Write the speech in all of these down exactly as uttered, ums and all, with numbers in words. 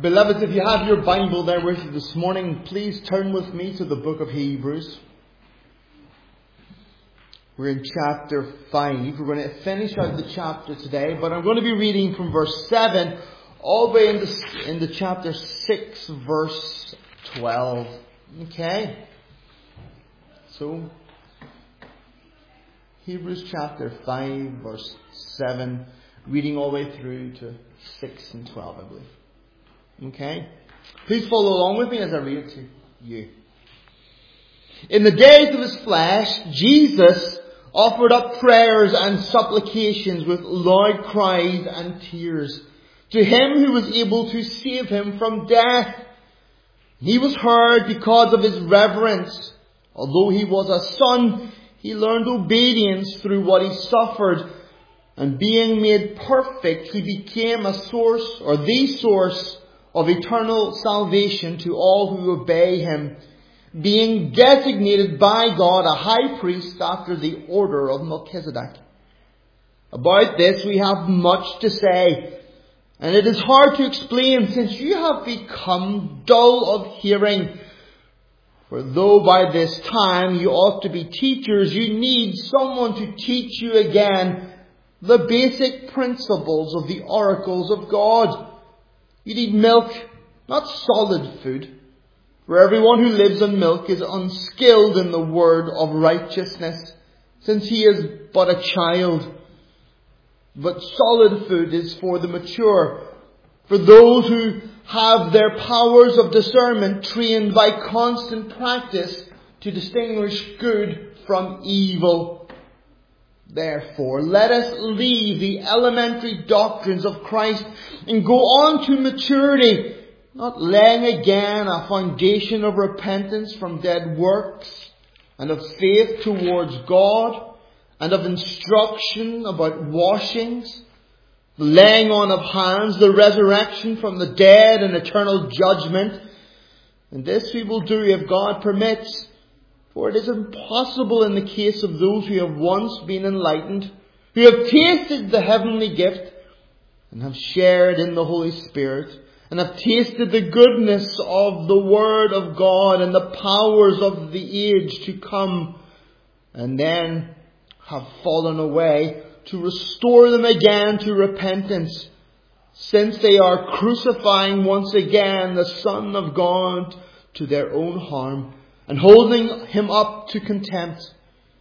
Beloved, if you have your Bible there with you this morning, please turn with me to the book of Hebrews. We're in chapter five. We're going to finish out the chapter today, but I'm going to be reading from verse seven all the way into, into chapter six, verse twelve. Okay? So, Hebrews chapter five, verse seven, reading all the way through to six and twelve, I believe. Okay? Please follow along with me as I read it to you. In the days of his flesh, Jesus offered up prayers and supplications with loud cries and tears to him who was able to save him from death. He was heard because of his reverence. Although he was a son, he learned obedience through what he suffered. And being made perfect, he became a source, or the source, of eternal salvation to all who obey him, being designated by God a high priest after the order of Melchizedek. About this we have much to say, and it is hard to explain since you have become dull of hearing. For though by this time you ought to be teachers, you need someone to teach you again the basic principles of the oracles of God. You need milk, not solid food. For everyone who lives on milk is unskilled in the word of righteousness, since he is but a child. But solid food is for the mature, for those who have their powers of discernment trained by constant practice to distinguish good from evil. Therefore, let us leave the elementary doctrines of Christ and go on to maturity, not laying again a foundation of repentance from dead works, and of faith towards God, and of instruction about washings, the laying on of hands, the resurrection from the dead, and eternal judgment. And this we will do if God permits. For it is impossible in the case of those who have once been enlightened, who have tasted the heavenly gift, and have shared in the Holy Spirit, and have tasted the goodness of the Word of God and the powers of the age to come, and then have fallen away, to restore them again to repentance, since they are crucifying once again the Son of God to their own harm, and holding him up to contempt.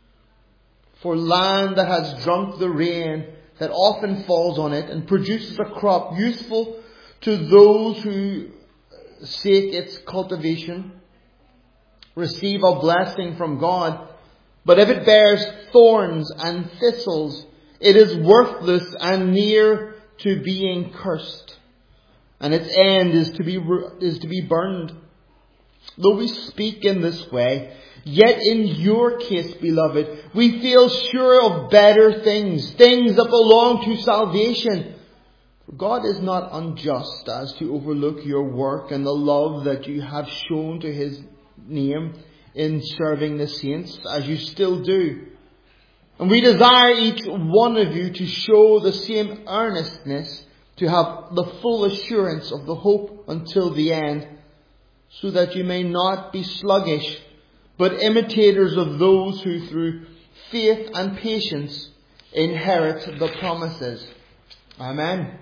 For land that has drunk the rain that often falls on it and produces a crop useful to those who seek its cultivation, receive a blessing from God. But if it bears thorns and thistles, it is worthless and near to being cursed, and its end is to be is to be burned. Though we speak in this way, yet in your case, beloved, we feel sure of better things, things that belong to salvation. For God is not unjust as to overlook your work and the love that you have shown to his name in serving the saints, as you still do. And we desire each one of you to show the same earnestness, to have the full assurance of the hope until the end, so that you may not be sluggish, but imitators of those who through faith and patience inherit the promises. Amen.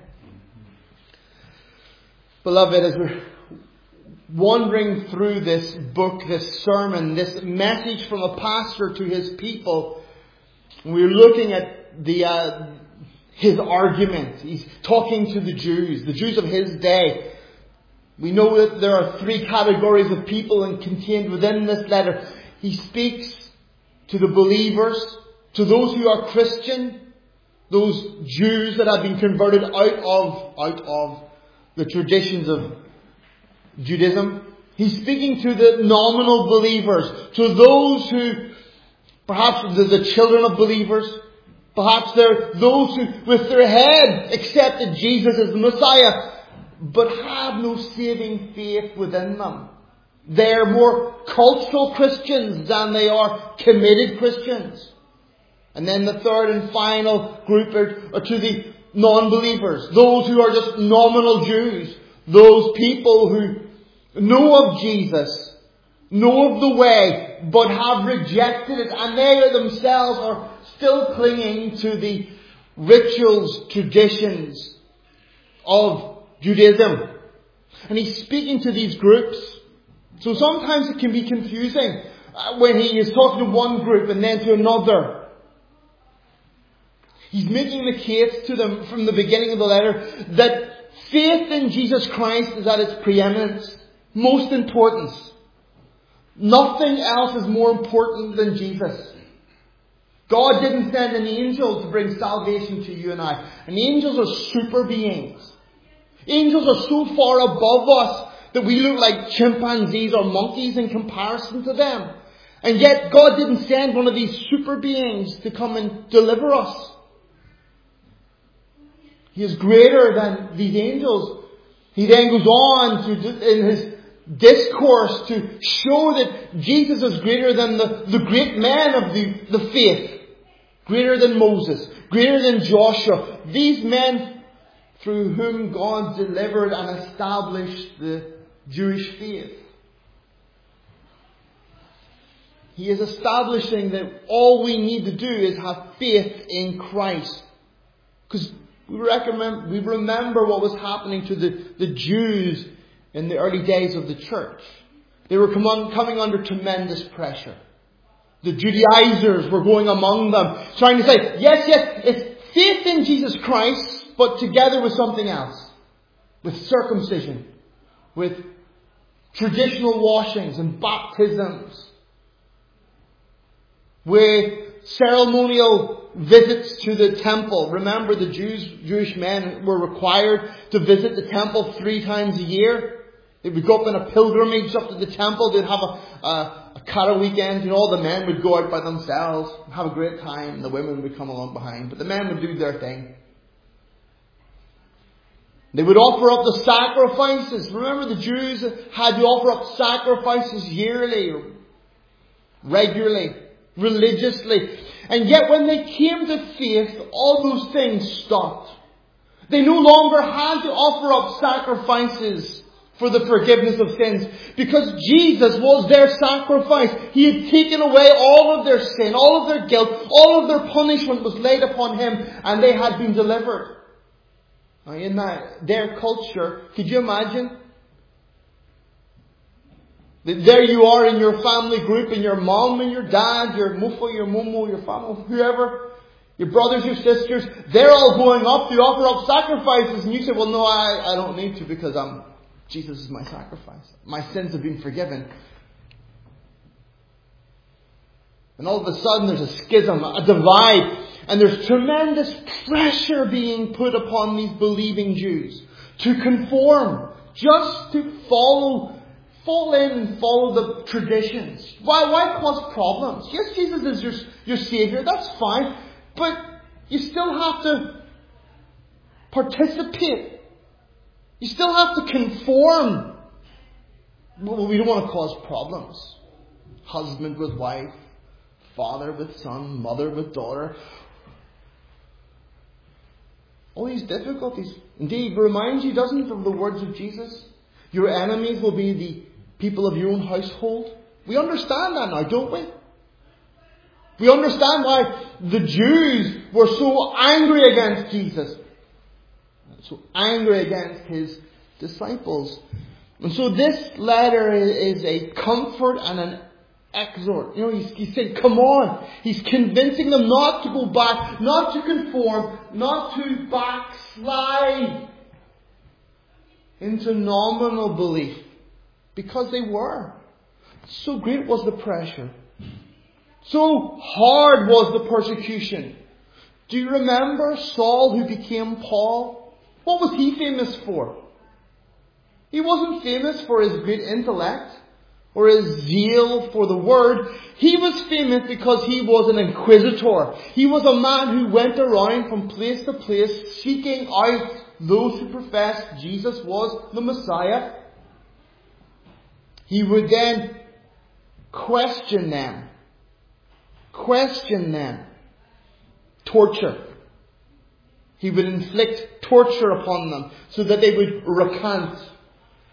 Beloved, as we're wandering through this book, this sermon, this message from a pastor to his people, we're looking at the uh, his argument. He's talking to the Jews, the Jews of his day. We know that there are three categories of people and contained within this letter. He speaks to the believers, to those who are Christian, those Jews that have been converted out of, out of the traditions of Judaism. He's speaking to the nominal believers, to those who, perhaps they're the children of believers, perhaps they're those who, with their head, accepted Jesus as the Messiah, but have no saving faith within them. They're more cultural Christians than they are committed Christians. And then the third and final group are, are to the non-believers, those who are just nominal Jews, Those people who know of Jesus, know of the way, but have rejected it, and they themselves are still clinging to the rituals, traditions of Judaism. And he's speaking to these groups. So sometimes it can be confusing when he is talking to one group and then to another. He's making the case to them from the beginning of the letter that faith in Jesus Christ is at its preeminence, most importance. Nothing else is more important than Jesus. God didn't send an angel to bring salvation to you and I. And angels are super beings. Angels are so far above us that we look like chimpanzees or monkeys in comparison to them. And yet God didn't send one of these super beings to come and deliver us. He is greater than these angels. He then goes on to, in his discourse, to show that Jesus is greater than the, the great men of the, the faith. Greater than Moses. Greater than Joshua. These men through whom God delivered and established the Jewish faith. He is establishing that all we need to do is have faith in Christ. Because we recommend, we remember what was happening to the, the Jews in the early days of the church. They were come on, coming under tremendous pressure. The Judaizers were going among them, trying to say, yes, yes, it's faith in Jesus Christ, but together with something else. With circumcision. With traditional washings and baptisms. With ceremonial visits to the temple. Remember, the Jews, Jewish men were required to visit the temple three times a year. They would go up on a pilgrimage up to the temple. They'd have a, a, a Cara weekend. You know, all the men would go out by themselves, have a great time, and the women would come along behind. But the men would do their thing. They would offer up the sacrifices. Remember, the Jews had to offer up sacrifices yearly, or regularly, religiously. And yet when they came to faith, all those things stopped. They no longer had to offer up sacrifices for the forgiveness of sins, because Jesus was their sacrifice. He had taken away all of their sin, all of their guilt, all of their punishment was laid upon Him, and they had been delivered. Now, in that, their culture, could you imagine? That there you are in your family group, and your mom and your dad, your mufo, your mumu, your family, whoever, your brothers, your sisters, they're all going up to offer up sacrifices, and you say, well, no, I, I don't need to, because I'm, Jesus is my sacrifice. My sins have been forgiven. And all of a sudden there's a schism, a divide, and there's tremendous pressure being put upon these believing Jews to conform, just to follow, fall in and follow the traditions. Why, why cause problems? Yes, Jesus is your, your Savior, that's fine, but you still have to participate. You still have to conform. Well, we don't want to cause problems. Husband with wife, father with son, mother with daughter. All these difficulties. Indeed, reminds you, doesn't it, of the words of Jesus? Your enemies will be the people of your own household. We understand that now, don't we? We understand why the Jews were so angry against Jesus. So angry against His disciples. And so this letter is a comfort and an exhort. You know, he's, he's saying, come on. He's convincing them not to go back, not to conform, not to backslide into nominal belief. Because they were. So great was the pressure. So hard was the persecution. Do you remember Saul, who became Paul? What was he famous for? He wasn't famous for his great intellect or his zeal for the word. He was famous because he was an inquisitor. He was a man who went around from place to place seeking out those who professed Jesus was the Messiah. He would then question them. Question them. Torture. He would inflict torture upon them so that they would recant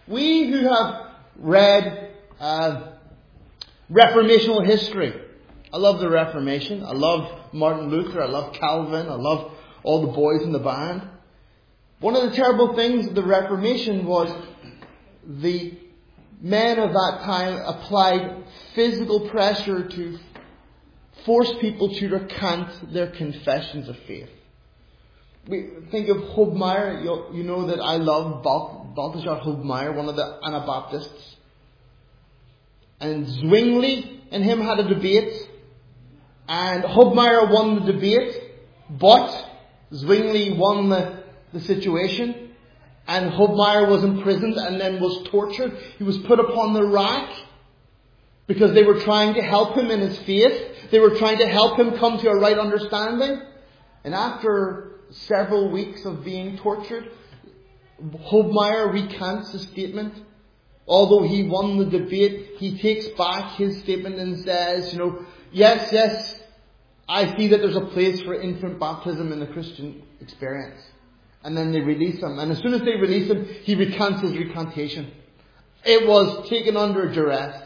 We who have read uh, Reformational history. I love the Reformation. I love Martin Luther. I love Calvin. I love all the boys in the band. One of the terrible things of the Reformation was the men of that time applied physical pressure to force people to recant their confessions of faith. We think of Hubmaier. You, you know that I love Bal- Balthasar Hubmaier, one of the Anabaptists. And Zwingli and him had a debate. And Hubmaier won the debate. But Zwingli won the, the situation. And Hubmaier was imprisoned and then was tortured. He was put upon the rack. Because they were trying to help him in his faith. They were trying to help him come to a right understanding. And after several weeks of being tortured, Hubmaier recants his statement. Although he won the debate, he takes back his statement and says, you know, yes, yes, I see that there's a place for infant baptism in the Christian experience. And then they release him. And as soon as they release him, he recants his recantation. It was taken under duress.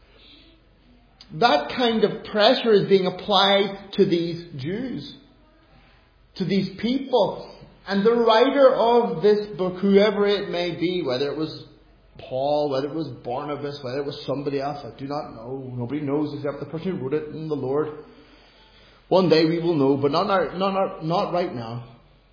That kind of pressure is being applied to these Jews, to these people. And the writer of this book, whoever it may be, whether it was Paul, whether it was Barnabas, whether it was somebody else, I do not know. Nobody knows except the person who wrote it in the Lord. One day we will know, but not, not, not, not right now.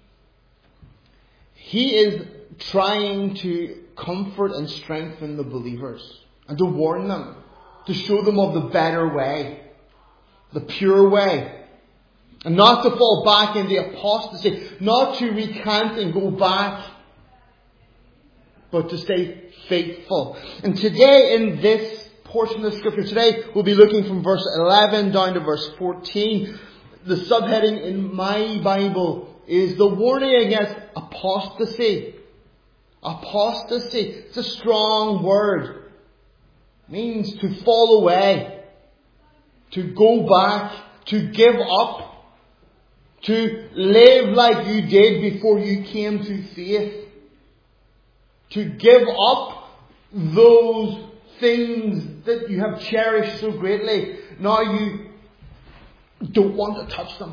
He is trying to comfort and strengthen the believers and to warn them, to show them of the better way, the pure way, and not to fall back in the apostasy, not to recant and go back, but to stay faithful. And today in this portion of Scripture, today we'll be looking from verse eleven down to verse fourteen. The subheading in my Bible is the warning against apostasy. Apostasy. It's a strong word. It means to fall away, to go back, to give up, to live like you did before you came to faith. To give up those things that you have cherished so greatly. Now you don't want to touch them.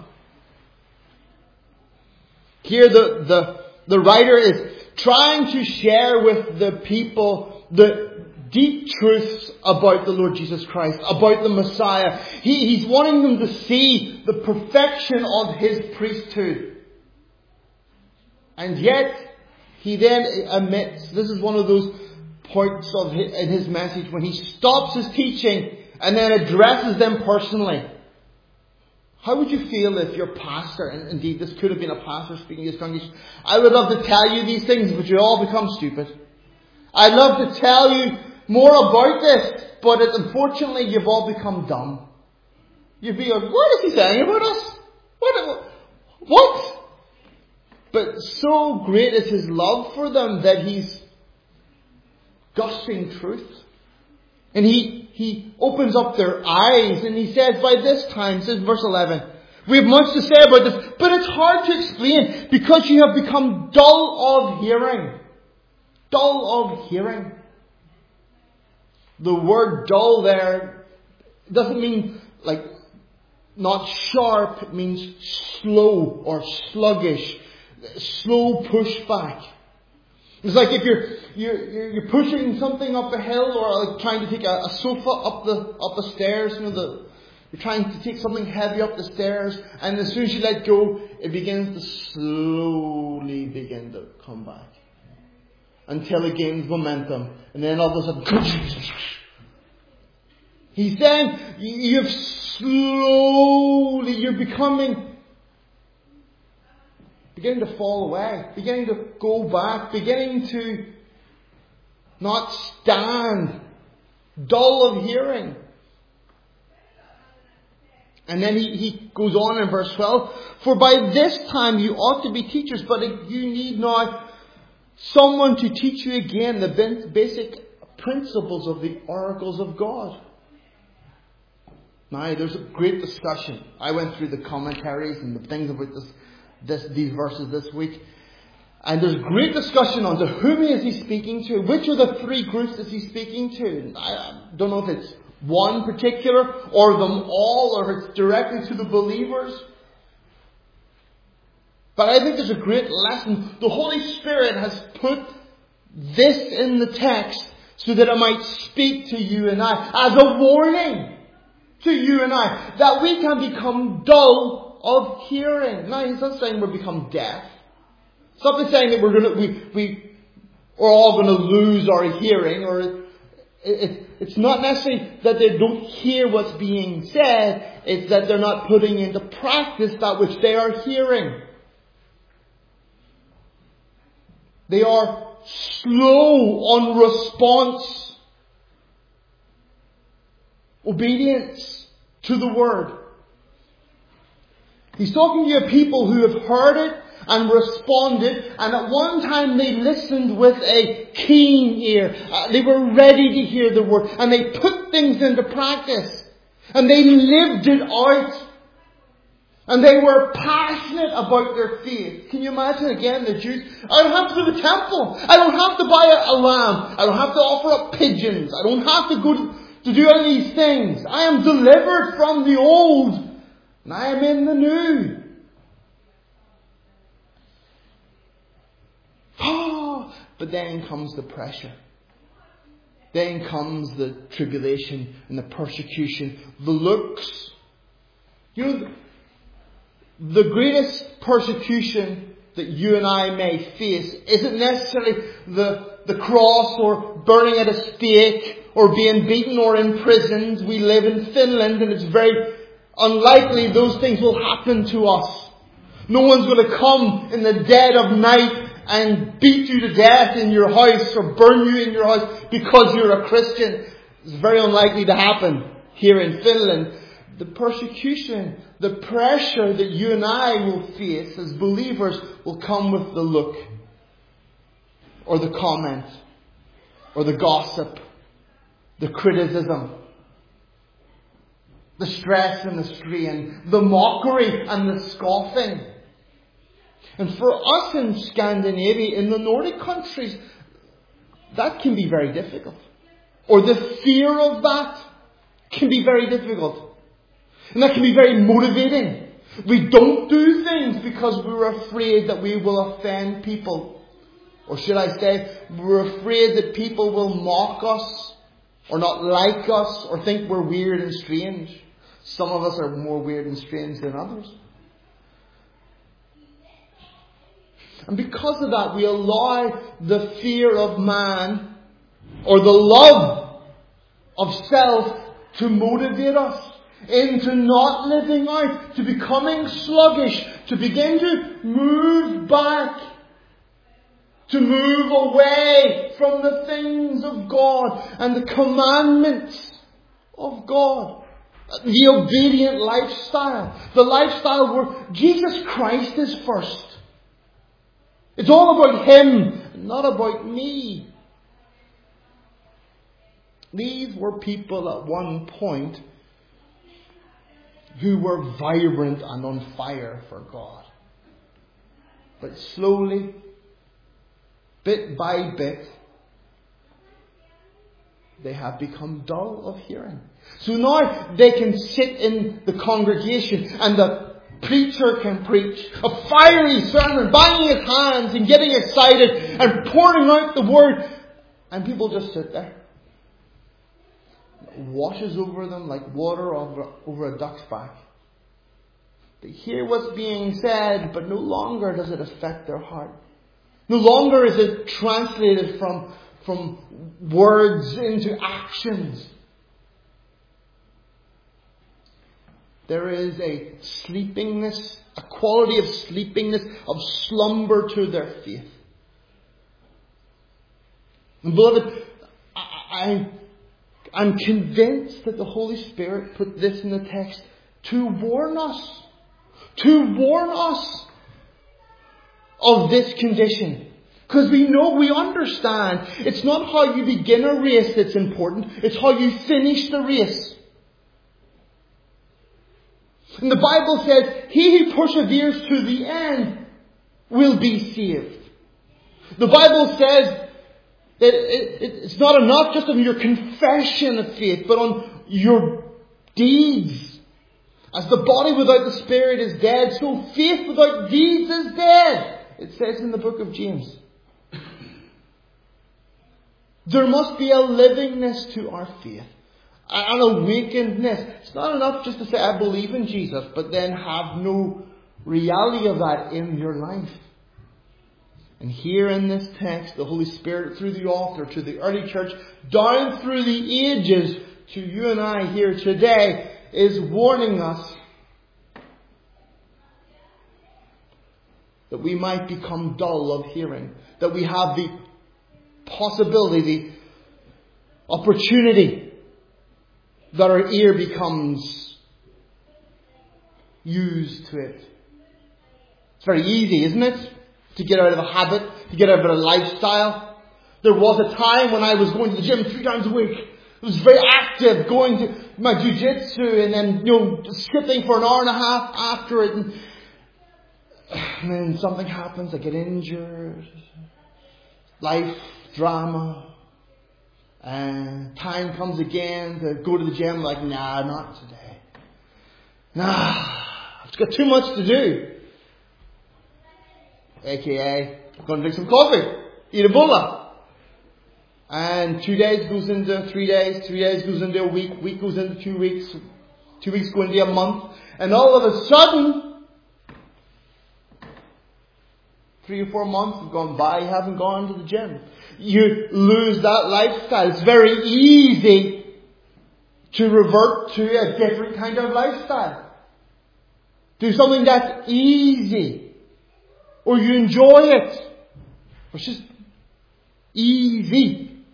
Here the, the, the writer is trying to share with the people the deep truths about the Lord Jesus Christ, about the Messiah. He, he's wanting them to see the perfection of His priesthood. And yet, he then admits, this is one of those points of his, in his message, when he stops his teaching and then addresses them personally. How would you feel if your pastor, and indeed this could have been a pastor speaking to his congregation, I would love to tell you these things, but you all become stupid. I'd love to tell you more about this, but it, unfortunately you've all become dumb. You'd be like, what is he saying about us? What? What? But so great is his love for them that he's gushing truth. And he, he opens up their eyes and he says, by this time, says verse eleven, we have much to say about this, but it's hard to explain because you have become dull of hearing. Dull of hearing. The word dull there doesn't mean like not sharp, it means slow or sluggish. Slow pushback. It's like if you're you're you're pushing something up a hill, or like trying to take a, a sofa up the up the stairs. You know, the you're trying to take something heavy up the stairs, and as soon as you let go, it begins to slowly begin to come back until it gains momentum, and then all of a sudden, he's saying you've slowly you're becoming. Beginning to fall away, beginning to go back, beginning to not stand, dull of hearing. And then he, he goes on in verse twelve, for by this time you ought to be teachers, but you need now someone to teach you again the basic principles of the oracles of God. Now, there's a great discussion. I went through the commentaries and the things about this This, these verses this week. And there's great discussion on to whom is he speaking to? Which of the three groups is he speaking to? I don't know if it's one particular or them all, or if it's directly to the believers. But I think there's a great lesson. The Holy Spirit has put this in the text so that it might speak to you and I as a warning to you and I that we can become dull of hearing. Now, he's not saying we'll become deaf. It's not saying that we're going to, we, we, we're all going to lose our hearing, or it, it, it's not necessarily that they don't hear what's being said. It's that they're not putting into practice that which they are hearing. They are slow on response, obedience to the word. He's talking to people who have heard it and responded, and at one time they listened with a keen ear. Uh, they were ready to hear the word, and they put things into practice, and they lived it out. And they were passionate about their faith. Can you imagine again the Jews? I don't have to go to the temple. I don't have to buy a, a lamb. I don't have to offer up pigeons. I don't have to go to, to do any of these things. I am delivered from the old, and I am in the new. Oh, but then comes the pressure. Then comes the tribulation and the persecution, the looks. You know, the, The greatest persecution that you and I may face isn't necessarily the, the cross or burning at a stake or being beaten or imprisoned. We live in Finland, and it's very unlikely those things will happen to us. No one's going to come in the dead of night and beat you to death in your house or burn you in your house because you're a Christian. It's very unlikely to happen here in Finland. The persecution, the pressure that you and I will face as believers will come with the look, or the comment, or the gossip, the criticism, the stress and the strain, the mockery and the scoffing. And for us in Scandinavia, in the Nordic countries, that can be very difficult. Or the fear of that can be very difficult. And that can be very motivating. We don't do things because we're afraid that we will offend people. Or should I say, we're afraid that people will mock us, or not like us, or think we're weird and strange. Some of us are more weird and strange than others. And because of that, we allow the fear of man, or the love of self, to motivate us into not living out, to becoming sluggish, to begin to move back, to move away from the things of God and the commandments of God. The obedient lifestyle. The lifestyle where Jesus Christ is first. It's all about Him, not about me. These were people at one point who were vibrant and on fire for God. But slowly, bit by bit, they have become dull of hearing. So now they can sit in the congregation and the preacher can preach a fiery sermon, banging his hands and getting excited and pouring out the word, and people just sit there. It washes over them like water over, over a duck's back. They hear what's being said, but no longer does it affect their heart. No longer is it translated from, from words into actions. There is a sleepiness, a quality of sleepiness, of slumber to their faith. And beloved, I, I'm convinced that the Holy Spirit put this in the text to warn us. To warn us of this condition. Because we know, we understand, it's not how you begin a race that's important, it's how you finish the race. And the Bible says, he who perseveres to the end will be saved. The Bible says that it, it, it's not enough just on your confession of faith, but on your deeds. As the body without the Spirit is dead, so faith without deeds is dead. It says in the book of James. There must be a livingness to our faith. An awakenedness. It's not enough just to say, I believe in Jesus, but then have no reality of that in your life. And here in this text, the Holy Spirit through the author to the early church, down through the ages to you and I here today, is warning us that we might become dull of hearing. That we have the possibility, the opportunity that our ear becomes used to it. It's very easy, isn't it? To get out of a habit, to get out of a lifestyle. There was a time when I was going to the gym three times a week. I was very active, going to my jiu-jitsu and then, you know, skipping for an hour and a half after it. And, and then something happens, I get injured. Life, drama. And time comes again to go to the gym. Like, nah, not today. Nah, I've got too much to do. A K A, I'm going to drink some coffee, eat a bolla. And two days goes into three days, three days goes into a week, week goes into two weeks, two weeks go into a month. And all of a sudden, three or four months have gone by, you haven't gone to the gym. You lose that lifestyle. It's very easy to revert to a different kind of lifestyle. Do something that's easy. Or you enjoy it. Or it's just easy.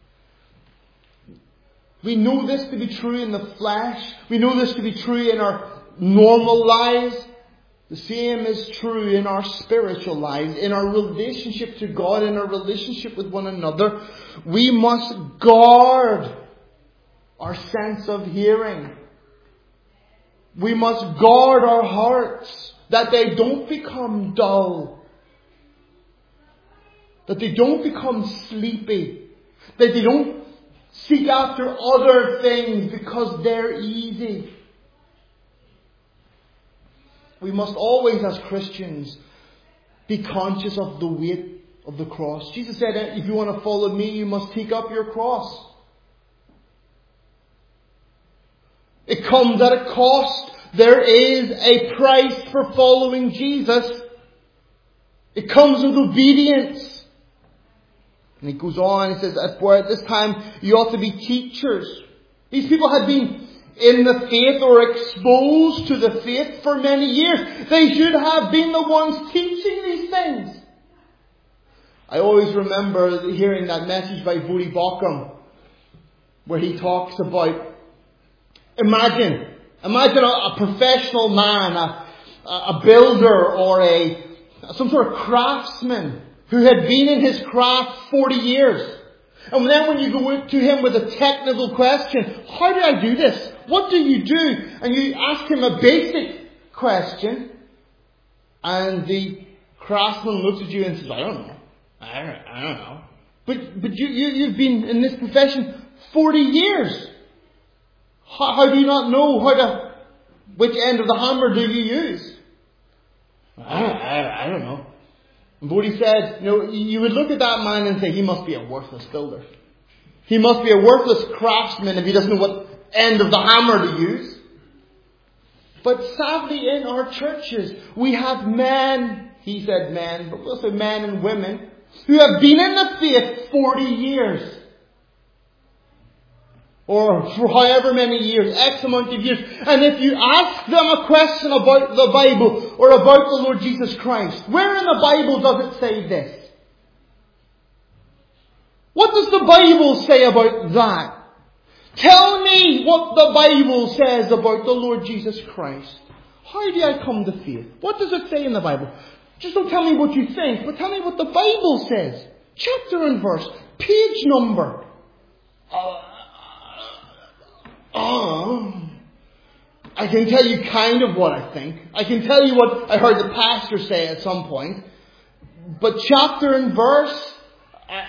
We know this to be true in the flesh. We know this to be true in our normal lives. The same is true in our spiritual lives, in our relationship to God, in our relationship with one another. We must guard our sense of hearing. We must guard our hearts, that they don't become dull, that they don't become sleepy, that they don't seek after other things because they're easy. We must always, as Christians, be conscious of the weight of the cross. Jesus said, if you want to follow me, you must take up your cross. It comes at a cost. There is a price for following Jesus. It comes with obedience. And he goes on, he says, at this time you ought to be teachers. These people had been in the faith or exposed to the faith for many years. They should have been the ones teaching these things. I always remember hearing that message by Bodhi Bokkum where he talks about, imagine, imagine a, a professional man, a, a builder or a some sort of craftsman who had been in his craft forty years. And then when you go to him with a technical question, how do I do this? What do you do? And you ask him a basic question, and the craftsman looks at you and says, I don't know. I don't, I don't know. But but you, you, you've been in this profession forty years. How, how do you not know how to, which end of the hammer do you use? I don't, I, I don't know. And Bodhi said, you know, you would look at that man and say, he must be a worthless builder. He must be a worthless craftsman if he doesn't know what end of the hammer to use. But sadly in our churches, we have men, he said men, but we'll say men and women, who have been in the faith forty years. Or for however many years, X amount of years. And if you ask them a question about the Bible or about the Lord Jesus Christ, where in the Bible does it say this? What does the Bible say about that? Tell me what the Bible says about the Lord Jesus Christ. How do I come to faith? What does it say in the Bible? Just don't tell me what you think, but tell me what the Bible says. Chapter and verse, page number. Uh, Oh, I can tell you kind of what I think. I can tell you what I heard the pastor say at some point. But chapter and verse, uh,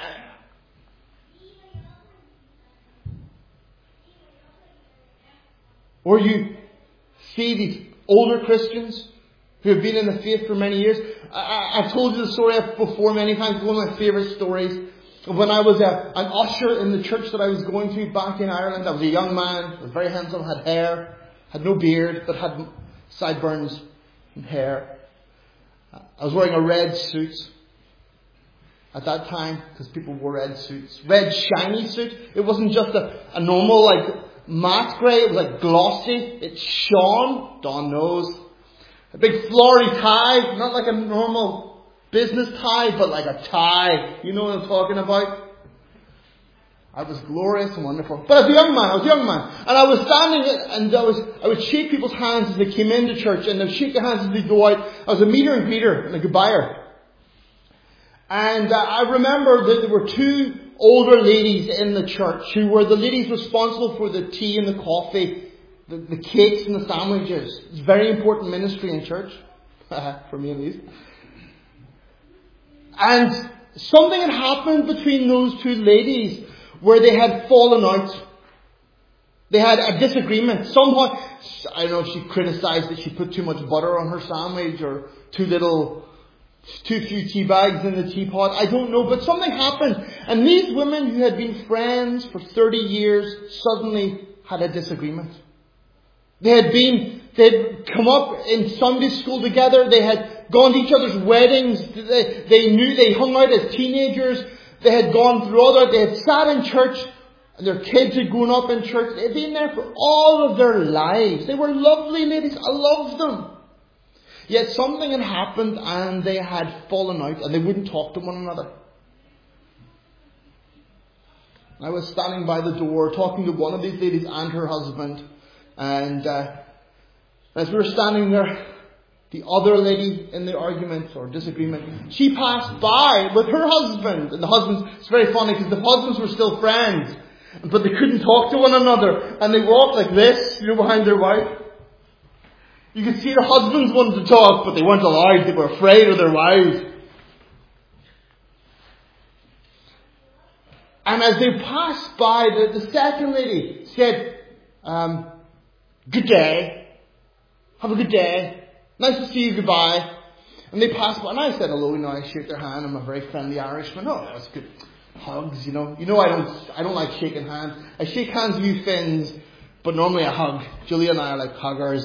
or you see these older Christians who have been in the faith for many years. I, I've told you the story before many times. It's one of my favourite stories. When I was a, an usher in the church that I was going to back in Ireland, I was a young man, was very handsome, had hair, had no beard, but had sideburns and hair. I was wearing a red suit at that time, because people wore red suits. Red shiny suit. It wasn't just a, a normal, like, matte grey. It was like glossy. It shone. Don knows. A big flowery tie. Not like a normal business tie, but like a tie. You know what I'm talking about? I was glorious and wonderful. But as a young man, I was a young man. And I was standing and I was I would shake people's hands as they came into church, and I'd shake their hands as they go out. I was a meter and greeter and a goodbyer. And uh, I remember that there were two older ladies in the church who were the ladies responsible for the tea and the coffee, the, the cakes and the sandwiches. It's a very important ministry in church, for me at least. And something had happened between those two ladies where they had fallen out. They had a disagreement. Somehow, I don't know if she criticised that she put too much butter on her sandwich, or too little, too few tea bags in the teapot. I don't know, but something happened. And these women who had been friends for thirty years suddenly had a disagreement. They had been, they had come up in Sunday school together. They had gone to each other's weddings. They, they knew, they hung out as teenagers. They had gone through all that. They had sat in church. And their kids had grown up in church. They had been there for all of their lives. They were lovely ladies. I loved them. Yet something had happened and they had fallen out and they wouldn't talk to one another. I was standing by the door talking to one of these ladies and her husband. And uh, as we were standing there, the other lady in the argument or disagreement, she passed by with her husband. And the husbands, it's very funny because the husbands were still friends, but they couldn't talk to one another. And they walked like this, you know, behind their wife. You could see the husbands wanted to talk, but they weren't allowed. They were afraid of their wives. And as they passed by, the, the second lady said, um, good day. Have a good day. Nice to see you. Goodbye. And they passed by, and I said hello. You know, I shake their hand. I'm a very friendly Irishman. Oh, that's good. Hugs, you know. You know, I don't, I don't like shaking hands. I shake hands with you Finns, but normally I hug. Julia and I are like huggers.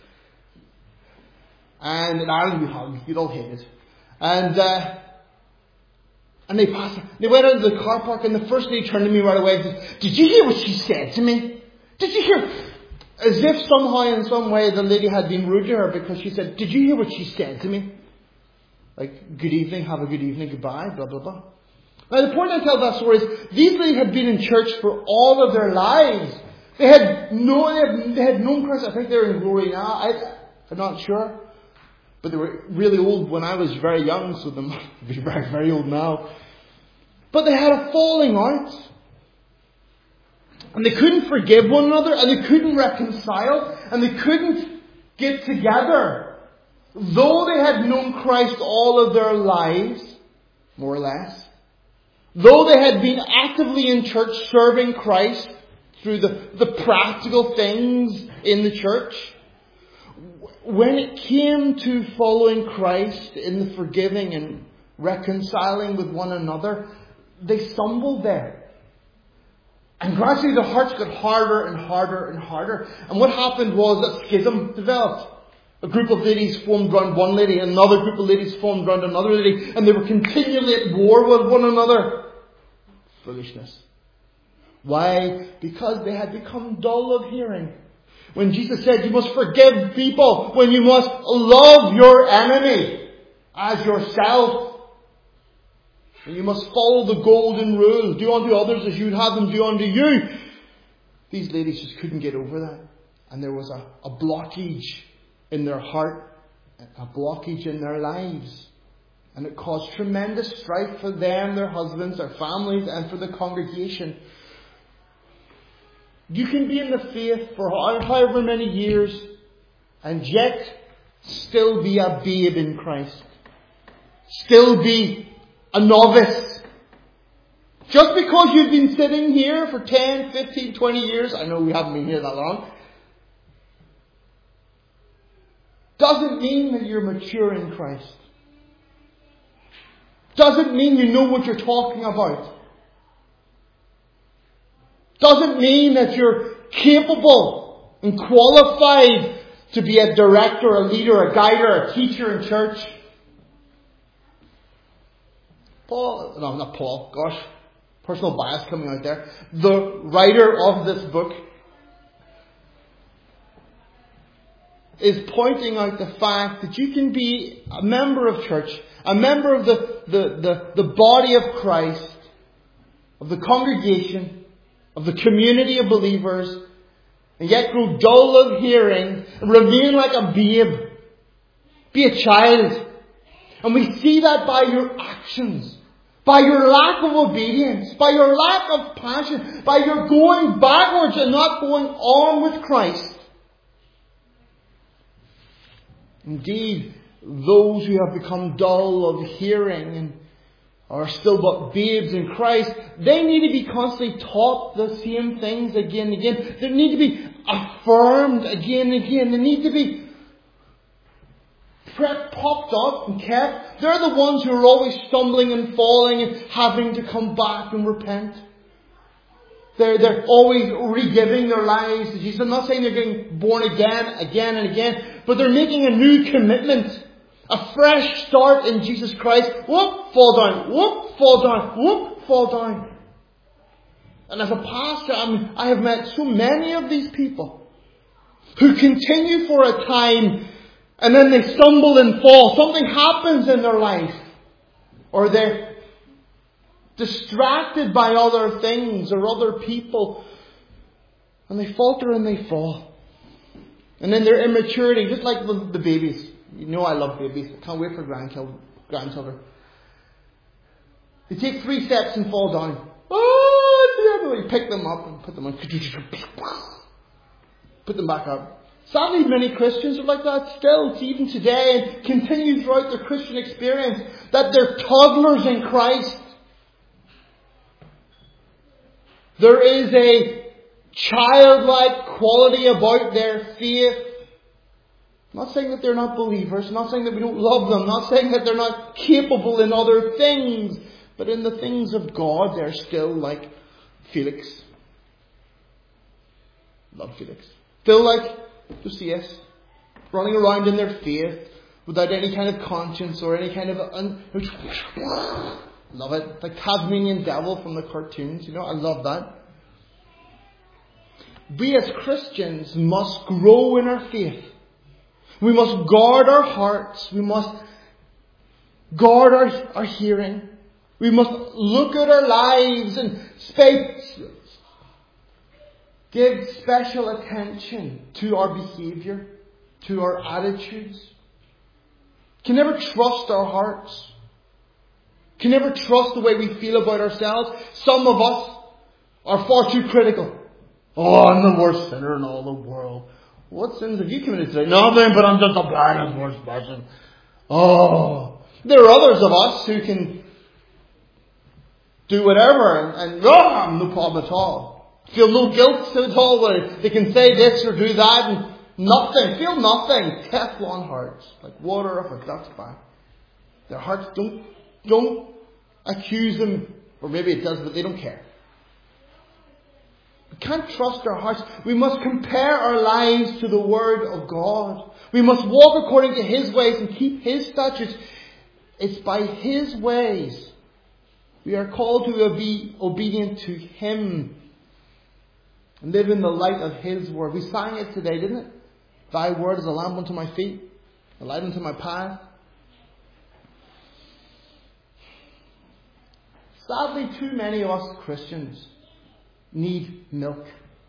And in Ireland we hug. You'd all hate it. And uh, and they passed. They went out into the car park, and the first lady turned to me right away and said, "Did you hear what she said to me? Did you hear?" As if somehow, in some way, the lady had been rude to her because she said, "Did you hear what she said to me?" Like, good evening, have a good evening, goodbye, blah, blah, blah. Now, the point I tell that story is, these ladies had been in church for all of their lives. They had no, they had, they had known Christ. I think they're in glory now. I, I'm not sure. But they were really old when I was very young, so they must be very, very old now. But they had a falling out. And they couldn't forgive one another, and they couldn't reconcile, and they couldn't get together. Though they had known Christ all of their lives, more or less, though they had been actively in church serving Christ through the, the practical things in the church, when it came to following Christ in the forgiving and reconciling with one another, they stumbled there. And gradually the hearts got harder and harder and harder. And what happened was that schism developed. A group of ladies formed around one lady, and another group of ladies formed around another lady, and they were continually at war with one another. Foolishness. Why? Because they had become dull of hearing. When Jesus said, you must forgive people, when you must love your enemy as yourself, and you must follow the golden rule, do unto others as you would have them do unto you. These ladies just couldn't get over that. And there was a, a blockage in their heart, a blockage in their lives. And it caused tremendous strife for them, their husbands, their families, and for the congregation. You can be in the faith for however many years and yet still be a babe in Christ. still be a novice. Just because you've been sitting here for ten, fifteen, twenty years, I know we haven't been here that long, doesn't mean that you're mature in Christ. Doesn't mean you know what you're talking about. Doesn't mean that you're capable and qualified to be a director, a leader, a guider, a teacher in church. Paul, no, not Paul, gosh, personal bias coming out there. The writer of this book is pointing out the fact that you can be a member of church, a member of the, the, the, the body of Christ, of the congregation, of the community of believers, and yet grow dull of hearing, and remain like a babe. Be a child. And we see that by your actions, by your lack of obedience, by your lack of passion, by your going backwards and not going on with Christ. Indeed, those who have become dull of hearing and are still but babes in Christ, they need to be constantly taught the same things again and again. They need to be affirmed again and again. They need to be prepped, popped up and kept. They're the ones who are always stumbling and falling and having to come back and repent. They're, they're always re-giving their lives to Jesus. I'm not saying they're getting born again, again and again, but they're making a new commitment. A fresh start in Jesus Christ. Whoop, fall down. Whoop, fall down. Whoop, fall down. And as a pastor, I mean, I have met so many of these people who continue for a time and then they stumble and fall. Something happens in their life. Or they're distracted by other things or other people. And they falter and they fall. And then their immaturity, just like the, the babies. You know I love babies. I can't wait for grandchildren. They take three steps and fall down. Oh, you pick them up and put them on. Put them back up. Sadly, many Christians are like that still, even today, and continue throughout their Christian experience, that they're toddlers in Christ. There is a childlike quality about their faith. I'm not saying that they're not believers. I'm not saying that we don't love them. I'm not saying that they're not capable in other things. But in the things of God, they're still like Felix. Love Felix. Still like Josias. Running around in their faith without any kind of conscience or any kind of... Un- love it. Like Tasmanian Devil from the cartoons. You know, I love that. We as Christians must grow in our faith. We must guard our hearts. We must guard our, our hearing. We must look at our lives and space, give special attention to our behavior, to our attitudes. Can never trust our hearts. Can never trust the way we feel about ourselves. Some of us are far too critical. Oh, I'm the worst sinner in all the world. What sins have you committed today? Nothing, but I'm just the baddest, worst person. Oh. There are others of us who can do whatever and, and oh, no problem at all. Feel no guilt at all. They can say this or do that and nothing. Feel nothing. Teflon hearts. Like water off a duck's back. Their hearts don't, don't accuse them. Or maybe it does, but they don't care. We can't trust our hearts. We must compare our lives to the Word of God. We must walk according to His ways and keep His statutes. It's by His ways we are called to be obedient to Him and live in the light of His Word. We sang it today, didn't it? Thy Word is a lamp unto my feet, a light unto my path. Sadly, too many of us Christians need milk.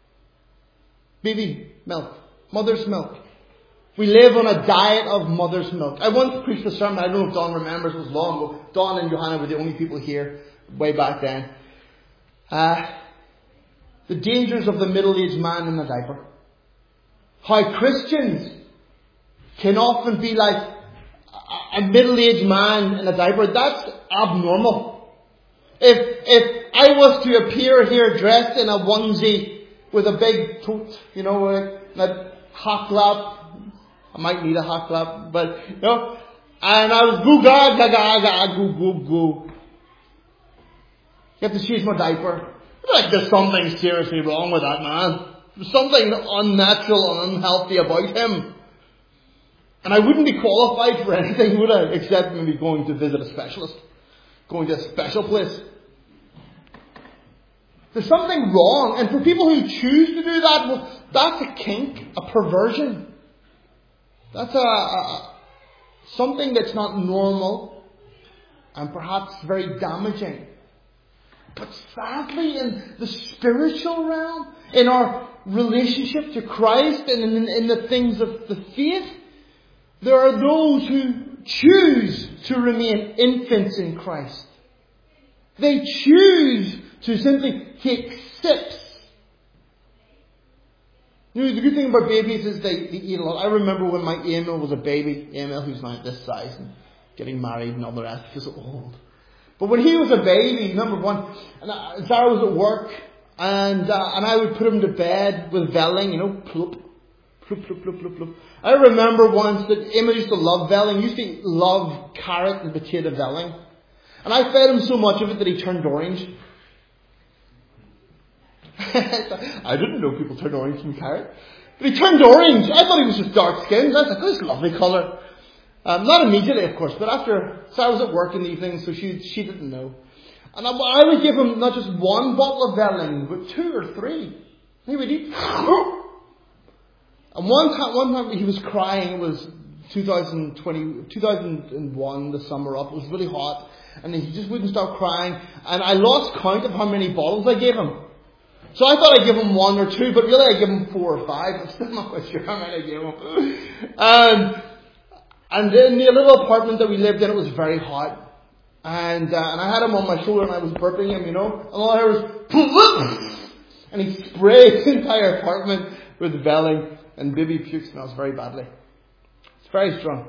Baby milk. Mother's milk. We live on a diet of mother's milk. I once preached a sermon, I don't know if Don remembers, it was long ago. Don and Johanna were the only people here way back then. Uh, the dangers of the middle-aged man in a diaper. How Christians can often be like a, a middle-aged man in a diaper, that's abnormal. If if I was to appear here dressed in a onesie with a big tote, you know, a hot lap, I might need a hot lap, but, you know, and I was go ga ga ga ga go go go. You have to change my diaper. Like there's something seriously wrong with that man. There's something unnatural and unhealthy about him. And I wouldn't be qualified for anything, would I? Except maybe going to visit a specialist. Going to a special place. There's something wrong. And for people who choose to do that, well, that's a kink, a perversion. That's a, a something that's not normal and perhaps very damaging. But sadly, in the spiritual realm, in our relationship to Christ and in, in the things of the faith, there are those who choose to remain infants in Christ. They choose to simply take sips. You know, the good thing about babies is they, they eat a lot. I remember when my Emil was a baby, Emil, who's now this size and getting married and all the rest, he's so old. But when he was a baby, number one, and I, Sarah was at work, and uh, and I would put him to bed with velling, you know, plop, plop, plop, plop, plop, plop. I remember once that Emma used to love velling, used to love carrot and potato velling. And I fed him so much of it that he turned orange. I didn't know people turned orange from carrot. But he turned orange. I thought he was just dark skinned. I was like, oh, this is a lovely colour. Um, not immediately, of course, but after, so I was at work in the evening, so she she didn't know. And I, I would give him not just one bottle of velling, but two or three. He would eat. And one time, one time he was crying. It was two thousand twenty, two thousand one, the summer up. It was really hot, and he just wouldn't stop crying. And I lost count of how many bottles I gave him. So I thought I'd give him one or two, but really I gave him four or five. I'm still not quite sure how many I gave him. And and in the little apartment that we lived in, it was very hot. And uh, and I had him on my shoulder and I was burping him, you know. And all I heard was, and he sprayed the entire apartment with velling. And baby puke smells very badly. It's very strong.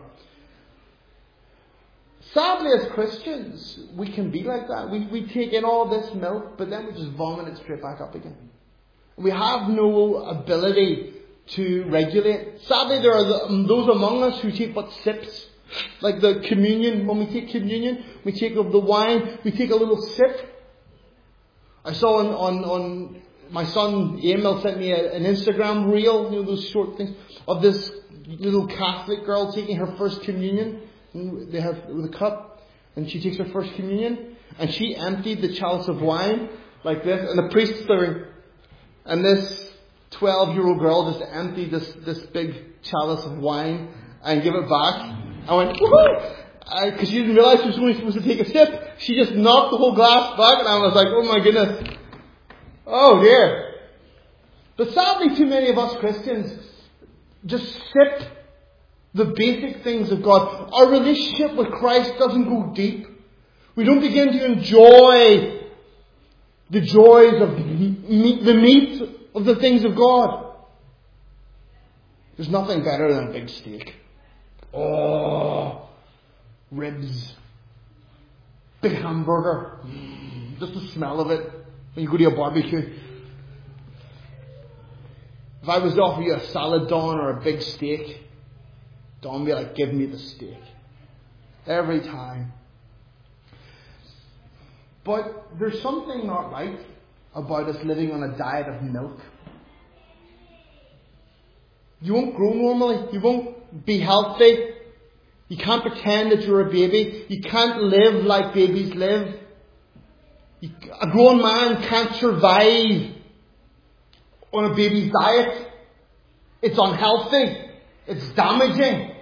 Sadly, as Christians, we can be like that. We we take in all this milk, but then we just vomit it straight back up again. We have no ability to regulate. Sadly, there are the, those among us who take but sips. Like the communion, when we take communion, we take of the wine, we take a little sip. I saw on, on, on my son Emil sent me a, an Instagram reel, you know, those short things, of this little Catholic girl taking her first communion. They have with a cup, and she takes her first communion, and she emptied the chalice of wine like this, and the priest is serving, and this twelve-year-old girl just emptied this this big chalice of wine and give it back. I went, woohoo! Because she didn't realize she was only supposed to take a sip. She just knocked the whole glass back, and I was like, oh my goodness. Oh dear. But sadly, too many of us Christians just sip the basic things of God. Our relationship with Christ doesn't go deep. We don't begin to enjoy the joys of the meat of the things of God. There's nothing better than a big steak. Oh, ribs. Big hamburger. Just the smell of it when you go to a barbecue. If I was to offer you a salad, Don, or a big steak, Don would be like, give me the steak. Every time. But there's something not right about us living on a diet of milk. You won't grow normally. You won't be healthy. You can't pretend that you're a baby. You can't live like babies live. You, a grown man can't survive on a baby's diet. It's unhealthy. It's damaging.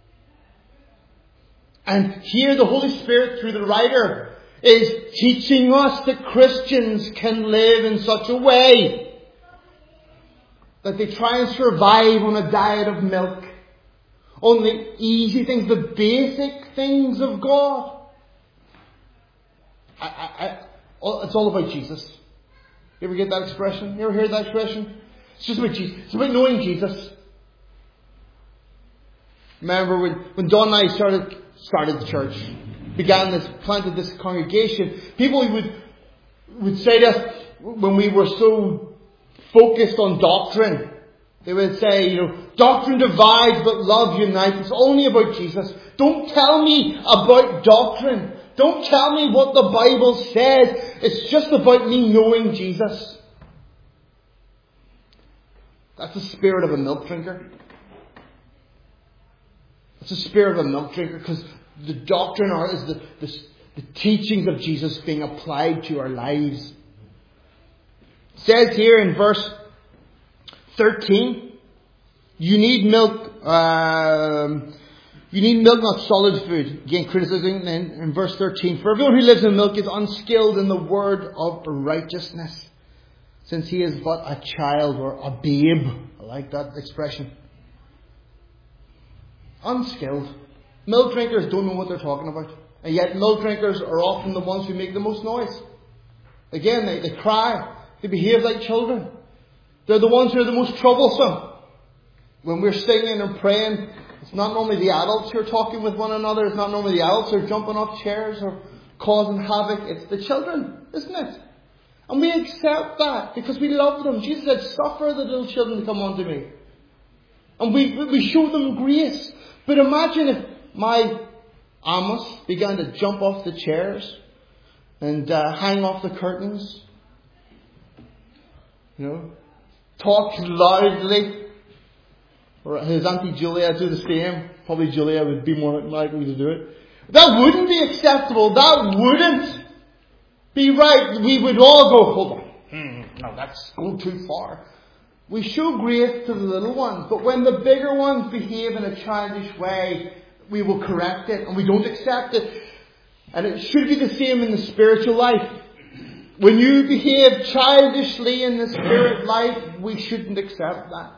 And here the Holy Spirit, through the writer, is teaching us that Christians can live in such a way that they try and survive on a diet of milk, on the easy things, the basic things of God. I, I, I, it's all about Jesus. You ever get that expression? You ever hear that expression? It's just about Jesus. It's about knowing Jesus. Remember when, when Don and I started started the church, began this, planted this congregation, people would, would say to us, when we were so focused on doctrine, they would say, you know, doctrine divides but love unites. It's only about Jesus. Don't tell me about doctrine. Don't tell me what the Bible says. It's just about me knowing Jesus. That's the spirit of a milk drinker. It's the spirit of a milk drinker, because the doctrine are, is the, the, the teachings of Jesus being applied to our lives. It says here in verse thirteen, you need milk, um, you need milk, not solid food. Again, criticizing in, in verse thirteen. For everyone who lives in milk is unskilled in the word of righteousness, since he is but a child or a babe. I like that expression. Unskilled. Milk drinkers don't know what they're talking about. And yet milk drinkers are often the ones who make the most noise. Again, they, they cry. They behave like children. They're the ones who are the most troublesome. When we're singing and praying, it's not normally the adults who are talking with one another. It's not normally the adults who are jumping off chairs or causing havoc. It's the children, isn't it? And we accept that because we love them. Jesus said, suffer the little children to come unto me. And we, we show them grace. But imagine if my Amos began to jump off the chairs and uh, hang off the curtains. You know, talk loudly. Or his Auntie Julia do the same. Probably Julia would be more likely to do it. That wouldn't be acceptable. That wouldn't be right. We would all go, hold on. Hmm, no, that's going too far. We show grace to the little ones. But when the bigger ones behave in a childish way, we will correct it. And we don't accept it. And it should be the same in the spiritual life. When you behave childishly in the spirit life, we shouldn't accept that.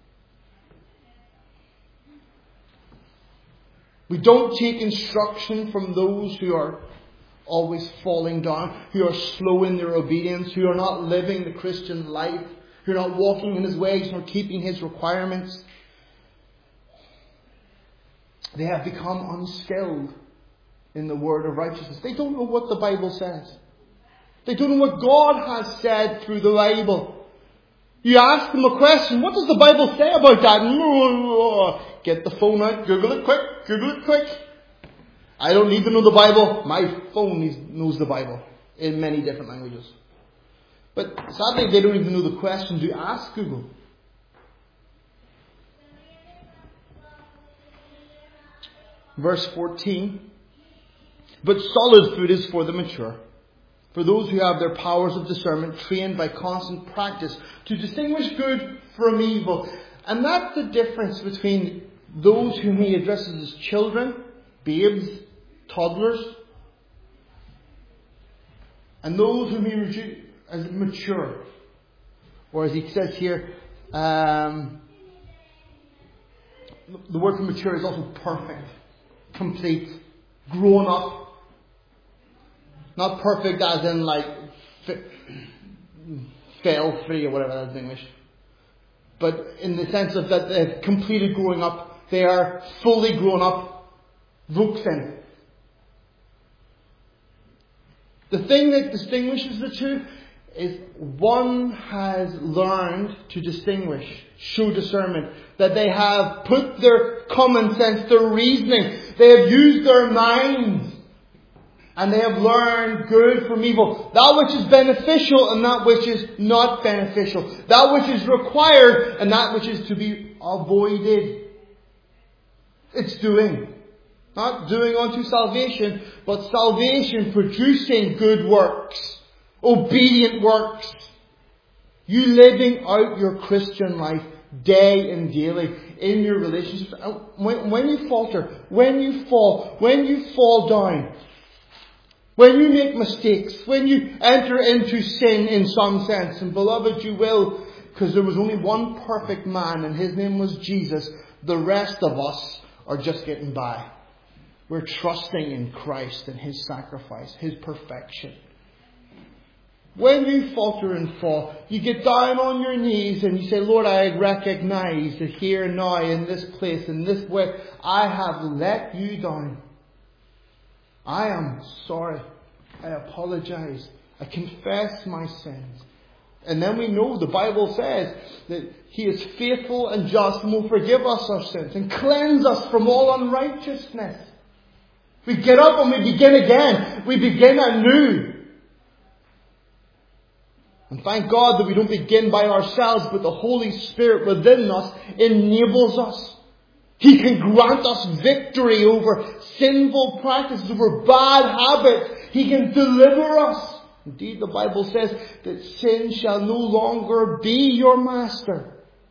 We don't take instruction from those who are always falling down, who are slow in their obedience, who are not living the Christian life, who are not walking in His ways nor keeping His requirements. They have become unskilled in the word of righteousness. They don't know what the Bible says. They don't know what God has said through the Bible. You ask them a question, what does the Bible say about that? Get the phone out, Google it quick, Google it quick. I don't need to know the Bible. My phone knows the Bible in many different languages. But sadly, they don't even know the question to ask Google. Verse fourteen. But solid food is for the mature, for those who have their powers of discernment trained by constant practice to distinguish good from evil. And that's the difference between those whom He addresses as children, babes, toddlers, and those whom He addresses as mature. Or as He says here, um, the word for mature is also perfect, complete, grown up. Not perfect as in like fail free or whatever that's in English. But in the sense of that they've completed growing up. They are fully grown up. Vuxen. The thing that distinguishes the two is one has learned to distinguish, show discernment, that they have put their common sense, their reasoning, they have used their minds, and they have learned good from evil. That which is beneficial and that which is not beneficial. That which is required and that which is to be avoided. It's doing. Not doing unto salvation, but salvation producing good works. Obedient works. You living out your Christian life day and daily in your relationships. When, when you falter, when you fall, when you fall down, when you make mistakes, when you enter into sin in some sense, and beloved you will, because there was only one perfect man and His name was Jesus. The rest of us are just getting by. We're trusting in Christ and His sacrifice, His perfection. When you falter and fall, you get down on your knees and you say, Lord, I recognize that here now in this place, in this way, I have let you down. I am sorry. I apologize. I confess my sins. And then we know the Bible says that He is faithful and just and will forgive us our sins and cleanse us from all unrighteousness. We get up and we begin again. We begin anew. And thank God that we don't begin by ourselves, but the Holy Spirit within us enables us. He can grant us victory over sinful practices, over bad habits. He can deliver us. Indeed, the Bible says that sin shall no longer be your master.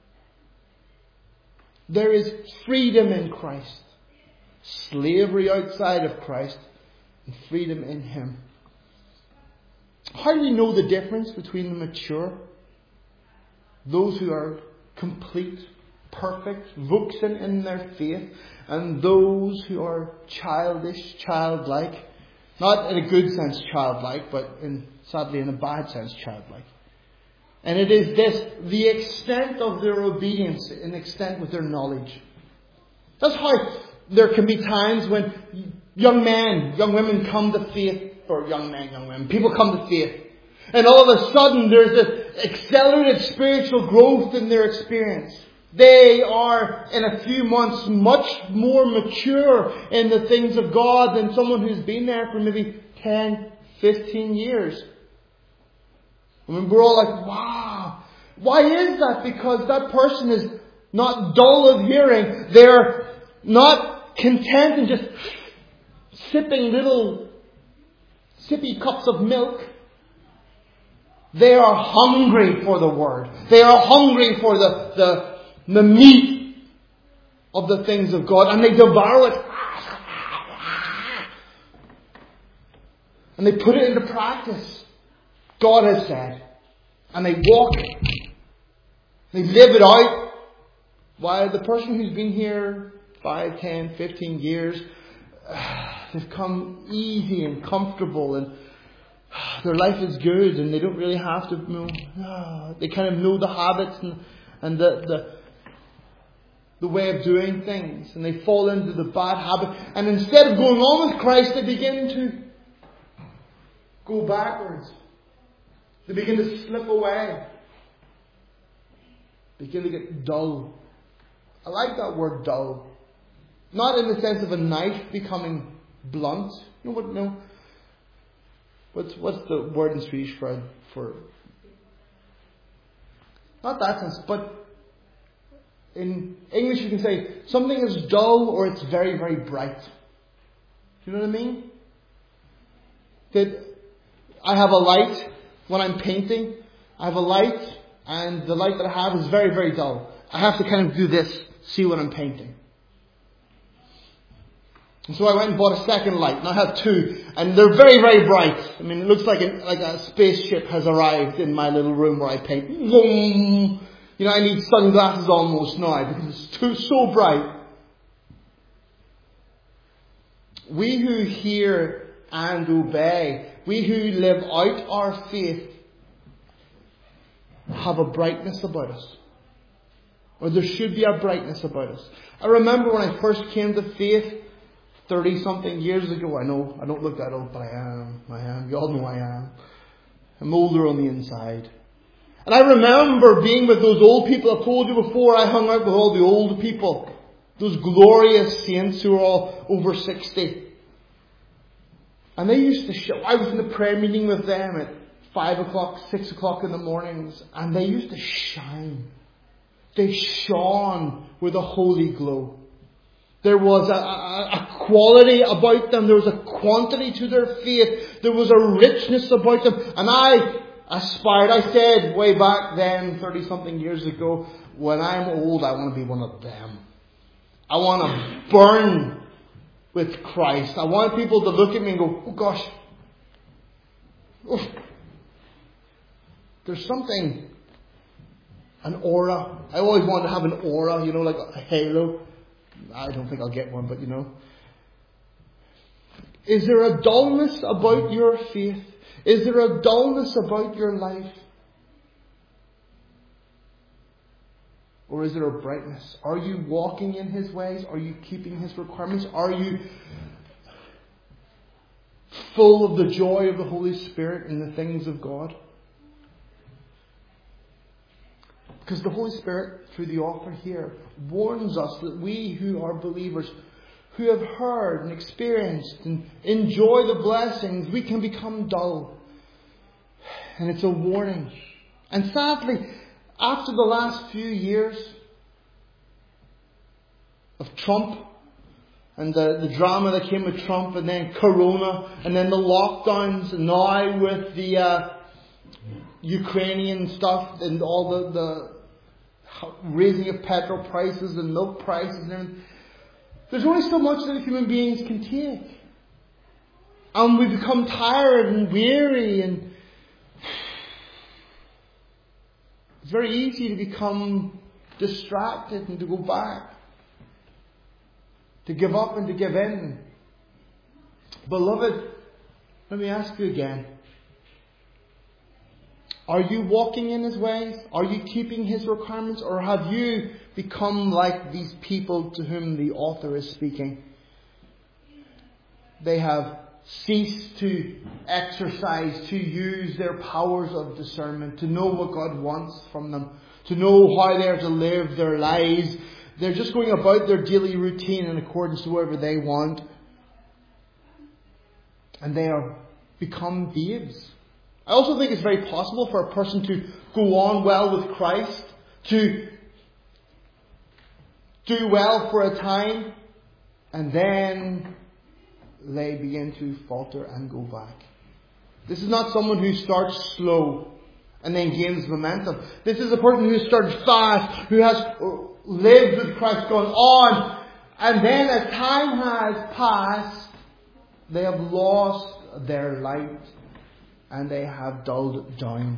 There is freedom in Christ. Slavery outside of Christ and freedom in Him. How do we know the difference between the mature, those who are complete, perfect, wuxen in their faith, and those who are childish, childlike? Not in a good sense childlike, but in, sadly in a bad sense childlike. And it is this, the extent of their obedience in extent with their knowledge. That's how there can be times when young men, young women come to faith, or young men, young women, people come to faith. And all of a sudden there's this accelerated spiritual growth in their experience. They are, in a few months, much more mature in the things of God than someone who's been there for maybe ten, fifteen years. I mean, we're all like, wow. Why is that? Because that person is not dull of hearing. They're not content in just sipping little sippy cups of milk. They are hungry for the Word. They are hungry for the, the the meat of the things of God, and they devour it. And they put it into practice. God has said. And they walk it. They live it out. While the person who's been here five, ten, fifteen years, they've come easy and comfortable, and their life is good, and they don't really have to know. They kind of know the habits and, and the, the the way of doing things, and they fall into the bad habit, and instead of going on with Christ, they begin to go backwards. They begin to slip away. Begin to get dull. I like that word dull. Not in the sense of a knife becoming blunt. You know what? No. What's what's the word in Swedish for for? Not that sense, but in English you can say something is dull or it's very, very bright. Do you know what I mean? That I have a light when I'm painting. I have a light, and the light that I have is very, very dull. I have to kind of do this, see what I'm painting. And so I went and bought a second light, and I have two, and they're very, very bright. I mean, it looks like a, like a spaceship has arrived in my little room where I paint. Vroom. You know, I need sunglasses almost now because it's too so bright. We who hear and obey, we who live out our faith, have a brightness about us. Or there should be a brightness about us. I remember when I first came to faith, thirty-something years ago. I know, I don't look that old, but I am. I am. You all know I am. I'm older on the inside. And I remember being with those old people. I've told you before, I hung out with all the old people. Those glorious saints who are all over sixty. And they used to show, I was in the prayer meeting with them at five o'clock, six o'clock in the mornings. And they used to shine. They shone with a holy glow. There was a, a, a quality about them. There was a quantity to their faith. There was a richness about them. And I aspired, I said way back then, thirty-something years ago, when I'm old, I want to be one of them. I want to burn with Christ. I want people to look at me and go, oh gosh, oof. There's something, an aura. I always wanted to have an aura, you know, like a halo. I don't think I'll get one, but you know. Is there a dullness about your faith? Is there a dullness about your life? Or is there a brightness? Are you walking in His ways? Are you keeping His requirements? Are you full of the joy of the Holy Spirit in the things of God? Because the Holy Spirit, through the author here, warns us that we who are believers, who have heard and experienced and enjoy the blessings, we can become dull. And it's a warning. And sadly, after the last few years of Trump and the, the drama that came with Trump, and then Corona, and then the lockdowns, and now with the uh, Ukrainian stuff and all the, the raising of petrol prices and milk prices and everything, there's only so much that human beings can take. And we become tired and weary, and it's very easy to become distracted and to go back, to give up and to give in. Beloved, let me ask you again. Are you walking in His ways? Are you keeping His requirements? Or have you become like these people to whom the author is speaking? They have ceased to exercise, to use their powers of discernment, to know what God wants from them, to know how they are to live their lives. They're just going about their daily routine in accordance to whatever they want. And they are become babes. I also think it's very possible for a person to go on well with Christ, to do well for a time, and then they begin to falter and go back. This is not someone who starts slow and then gains momentum. This is a person who starts fast, who has lived with Christ, gone on, and then as time has passed, they have lost their light and they have dulled down.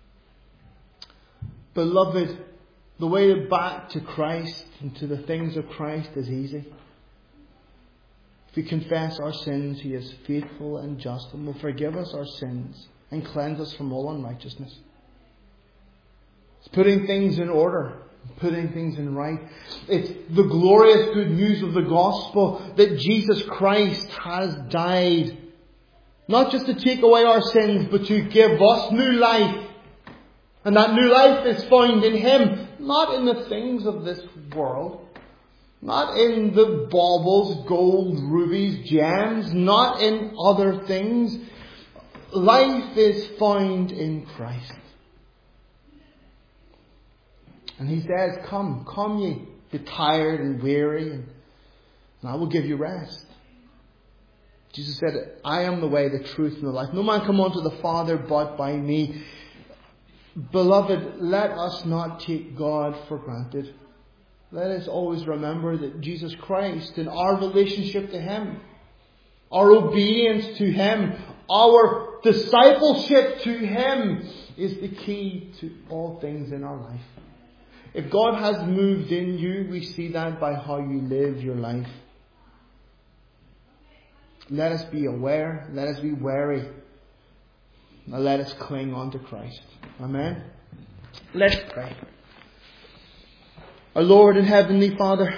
Beloved, the way back to Christ and to the things of Christ is easy. If we confess our sins, He is faithful and just and will forgive us our sins and cleanse us from all unrighteousness. It's putting things in order, putting things in right. It's the glorious good news of the gospel that Jesus Christ has died, not just to take away our sins, but to give us new life. And that new life is found in Him, not in the things of this world, not in the baubles, gold, rubies, gems, not in other things. Life is found in Christ. And He says, Come, come ye, be tired and weary, and, and I will give you rest. Jesus said, I am the way, the truth, and the life. No man come unto the Father but by me. Beloved, let us not take God for granted. Let us always remember that Jesus Christ and our relationship to Him, our obedience to Him, our discipleship to Him is the key to all things in our life. If God has moved in you, we see that by how you live your life. Let us be aware. Let us be wary. Now let us cling on to Christ. Amen. Let's pray. Our Lord and Heavenly Father,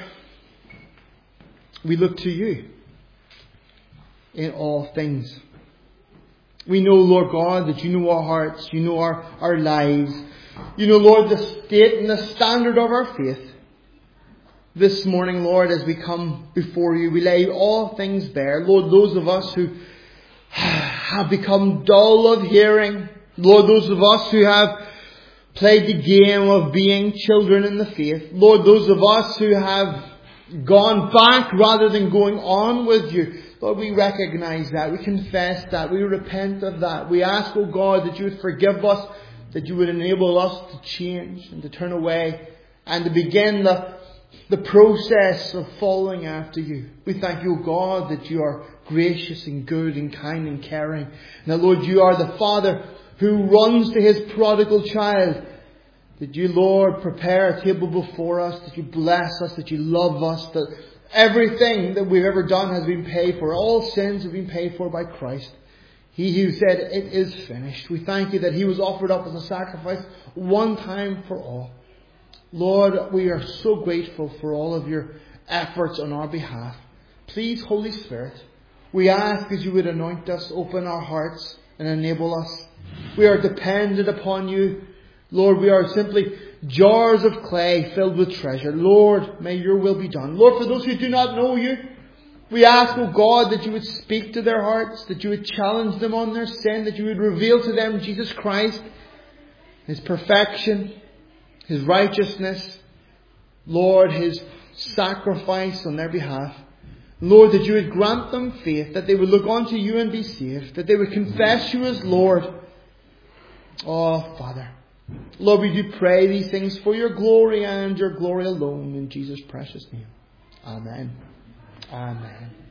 we look to You in all things. We know, Lord God, that You know our hearts. You know our, our lives. You know, Lord, the state and the standard of our faith. This morning, Lord, as we come before You, we lay all things bare. Lord, those of us who have become dull of hearing. Lord, those of us who have played the game of being children in the faith. Lord, those of us who have gone back rather than going on with You. Lord, we recognize that. We confess that. We repent of that. We ask, oh God, that You would forgive us, that You would enable us to change and to turn away and to begin the The process of following after You. We thank You, God, that You are gracious and good and kind and caring. Now, Lord, You are the Father who runs to His prodigal child. That You, Lord, prepare a table before us, that You bless us, that You love us, that everything that we've ever done has been paid for. All sins have been paid for by Christ. He who said, it is finished. We thank You that He was offered up as a sacrifice one time for all. Lord, we are so grateful for all of Your efforts on our behalf. Please, Holy Spirit, We ask as you would anoint us, open our hearts and enable us. We are dependent upon you. Lord, we are simply jars of clay filled with treasure. Lord, may your will be done. Lord, for those who do not know you, we ask, O God, that you would speak to their hearts, that you would challenge them on their sin, that you would reveal to them Jesus Christ, His perfection, His righteousness, Lord, His sacrifice on their behalf. Lord, that you would grant them faith, that they would look unto you and be saved, that they would confess you as Lord. Oh, Father. Lord, we do pray these things for your glory and your glory alone, in Jesus' precious name. Amen. Amen.